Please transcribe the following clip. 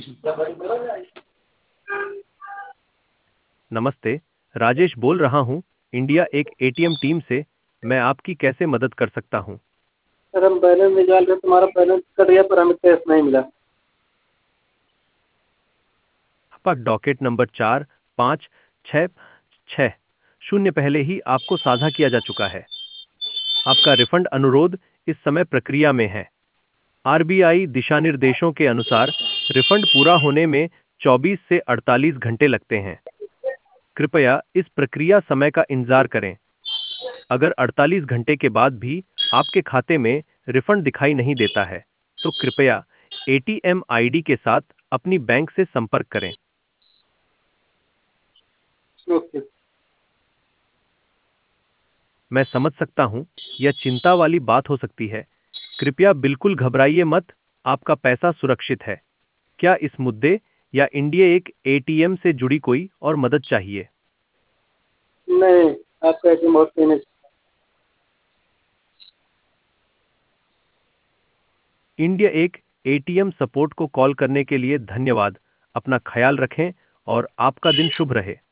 नमस्ते, राजेश बोल रहा हूँ, इंडिया एक एटीएम टीम से। मैं आपकी कैसे मदद कर सकता हूँ? सर हम बैलेंस निकाल रहे, तुम्हारा बैलेंस कट गया पर हमें कैश नहीं मिला। आपका डॉकेट नंबर 4556 पहले ही आपको साझा किया जा चुका है। आपका रिफंड अनुरोध इस समय प्रक्रिया में है। आरबीआई दिशा निर्देशों के अनुसार रिफंड पूरा होने में 24 से 48 घंटे लगते हैं। कृपया इस प्रक्रिया समय का इंतजार करें। अगर 48 घंटे के बाद भी आपके खाते में रिफंड दिखाई नहीं देता है, तो कृपया एटीएम आईडी के साथ अपनी बैंक से संपर्क करें। ओके। मैं समझ सकता हूं, यह चिंता वाली बात हो सकती है। कृपया बिल्कुल घबराइए मत, आपका पैसा सुरक्षित है। क्या इस मुद्दे या इंडिया एक एटीएम से जुड़ी कोई और मदद चाहिए? नहीं, आपका एटीएम बहुत फेमस। इंडिया एक एटीएम सपोर्ट को कॉल करने के लिए धन्यवाद। अपना ख्याल रखें और आपका दिन शुभ रहे।